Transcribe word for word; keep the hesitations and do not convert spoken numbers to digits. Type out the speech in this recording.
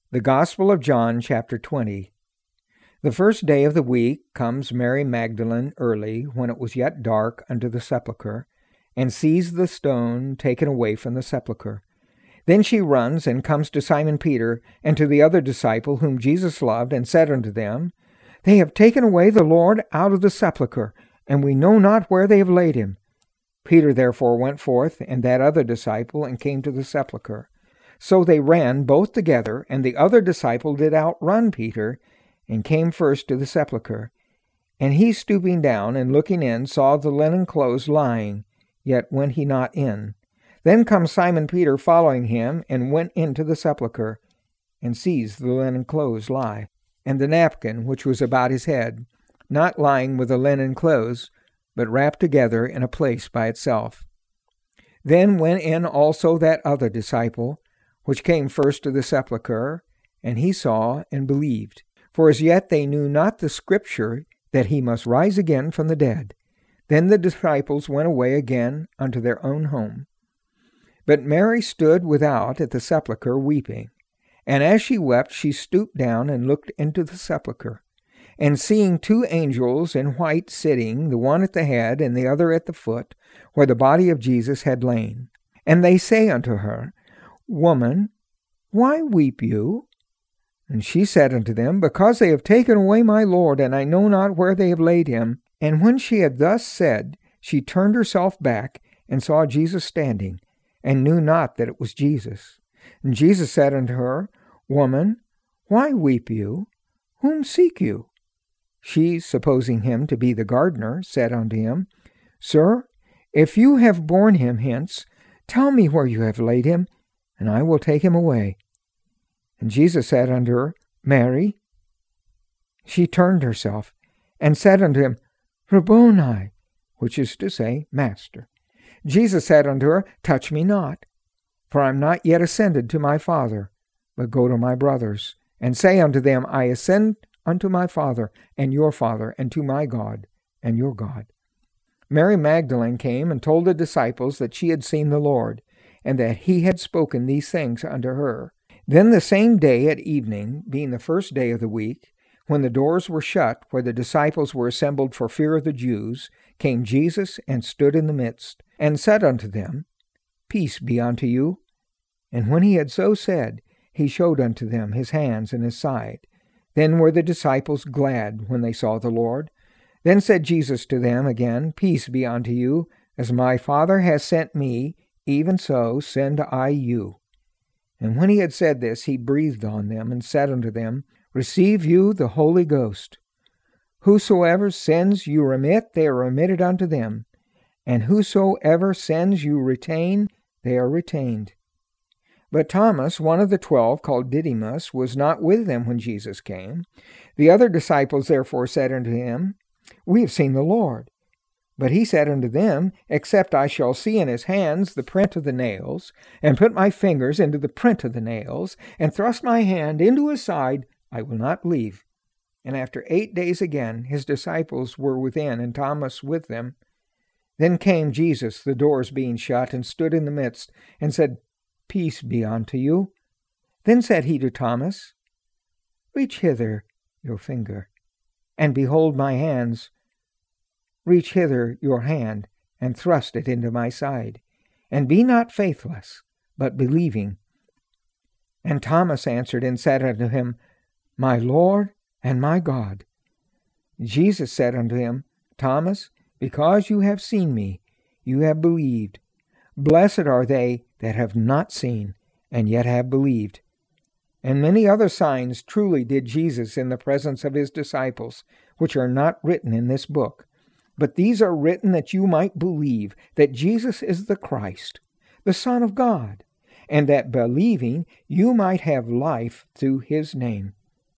The Gospel of John, chapter twenty. The first day of the week comes Mary Magdalene early, when it was yet dark, unto the sepulchre, and sees the stone taken away from the sepulchre. Then she runs and comes to Simon Peter, and to the other disciple whom Jesus loved, and said unto them, They have taken away the Lord out of the sepulchre, and we know not where they have laid him. Peter therefore went forth, and that other disciple, and came to the sepulchre. So they ran both together, and the other disciple did outrun Peter, and came first to the sepulchre. And he, stooping down and looking in, saw the linen clothes lying, yet went he not in. Then comes Simon Peter following him, and went into the sepulchre, and sees the linen clothes lie, and the napkin which was about his head, not lying with the linen clothes, but wrapped together in a place by itself. Then went in also that other disciple, which came first to the sepulchre, and he saw and believed. For as yet they knew not the Scripture, that he must rise again from the dead. Then the disciples went away again unto their own home. But Mary stood without at the sepulchre weeping. And as she wept, she stooped down and looked into the sepulchre. And seeing two angels in white sitting, the one at the head and the other at the foot, where the body of Jesus had lain. And they say unto her, Woman, why weep you? And she said unto them, Because they have taken away my Lord, and I know not where they have laid him. And when she had thus said, she turned herself back, and saw Jesus standing, and knew not that it was Jesus. And Jesus said unto her, Woman, why weep you? Whom seek you? She, supposing him to be the gardener, said unto him, Sir, if you have borne him hence, tell me where you have laid him, and I will take him away. And Jesus said unto her, Mary. She turned herself, and said unto him, Rabboni, which is to say, Master. Jesus said unto her, Touch me not, for I am not yet ascended to my Father, but go to my brothers, and say unto them, I ascend unto my Father, and your Father, and to my God, and your God. Mary Magdalene came and told the disciples that she had seen the Lord, and that he had spoken these things unto her. Then the same day at evening, being the first day of the week, when the doors were shut, where the disciples were assembled for fear of the Jews, came Jesus and stood in the midst, and said unto them, Peace be unto you. And when he had so said, he showed unto them his hands and his side. Then were the disciples glad when they saw the Lord. Then said Jesus to them again, Peace be unto you. As my Father has sent me, even so send I you. And when he had said this, he breathed on them, and said unto them, Receive you the Holy Ghost. Whosoever sins you remit, they are remitted unto them. And whosoever sins you retain, they are retained. But Thomas, one of the twelve, called Didymus, was not with them when Jesus came. The other disciples therefore said unto him, We have seen the Lord. But he said unto them, Except I shall see in his hands the print of the nails, and put my fingers into the print of the nails, and thrust my hand into his side, I will not believe. And after eight days again his disciples were within, and Thomas with them. Then came Jesus, the doors being shut, and stood in the midst, and said, Peace be unto you. Then said he to Thomas, Reach hither your finger, and behold my hands. Reach hither your hand, and thrust it into my side. And be not faithless, but believing. And Thomas answered and said unto him, My Lord and my God. Jesus said unto him, Thomas, because you have seen me, you have believed. Blessed are they that have not seen, and yet have believed. And many other signs truly did Jesus in the presence of his disciples, which are not written in this book. But these are written that you might believe that Jesus is the Christ, the Son of God, and that believing you might have life through his name.